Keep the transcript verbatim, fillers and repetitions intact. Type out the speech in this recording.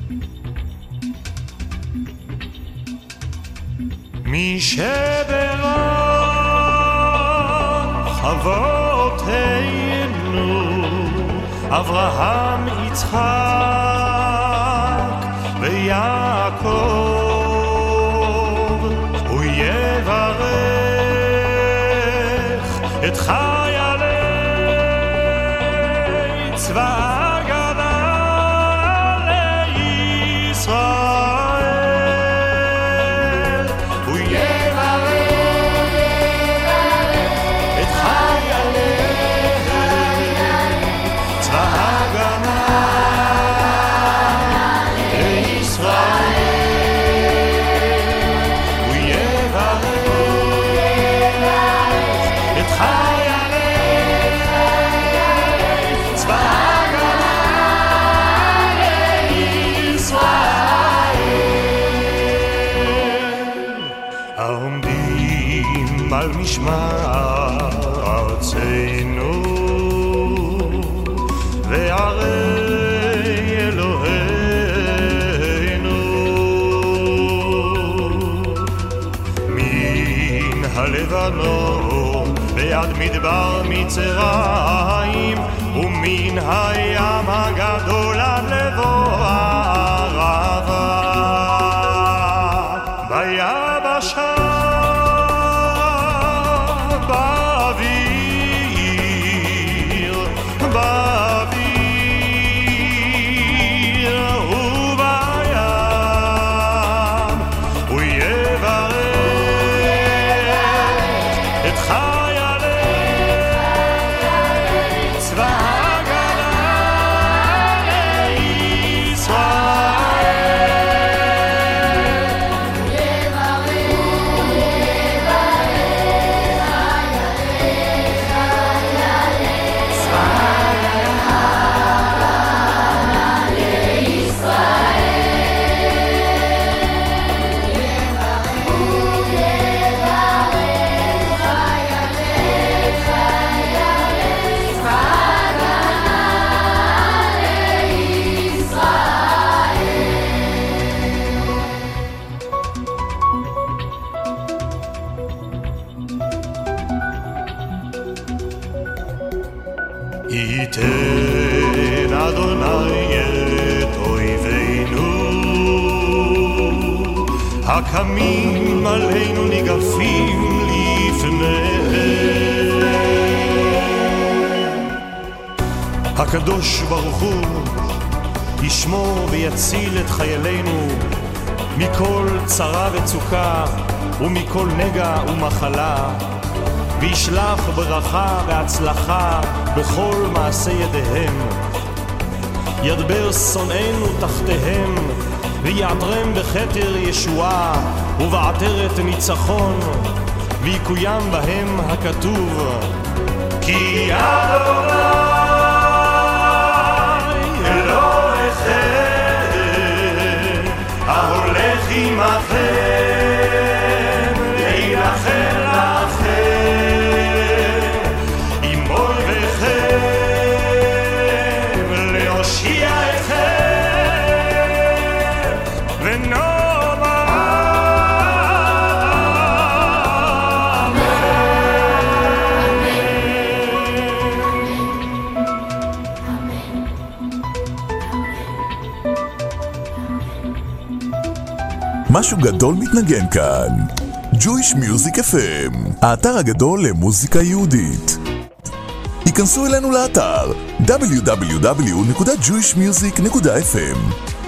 מי שברח אבותינו אברהם יצחק ויעקב הוא יברך את חיילי צבא על משמר ארצנו וערי אלוהינו מן הלבנון ועד מדבר מצרים ומן הים הגדול עד לבוא הערבה ביבשה ייתן אדוני את אויבינו הקמים עלינו ניגפים לפניהם הקדוש ברוך הוא ישמור ויציל את חיילינו מכל צרה וצוקה ומכל נגע ומחלה וישלח ברכה והצלחה בכל מעשה ידיהם ידבר שונאינו תחתיהם ויעטרם בכתר ישועה ובעטרת ניצחון ויקוים בהם הכתוב כי אדוני אלוהיכם ההולך עמכם להילחם משהו גדול מתנגן כאן. Jewish Music אף אם, האתר הגדול למוזיקה יהודית. היכנסו אלינו לאתר דאבליו דאבליו דאבליו נקודה ג'ויש מיוזיק נקודה אף אם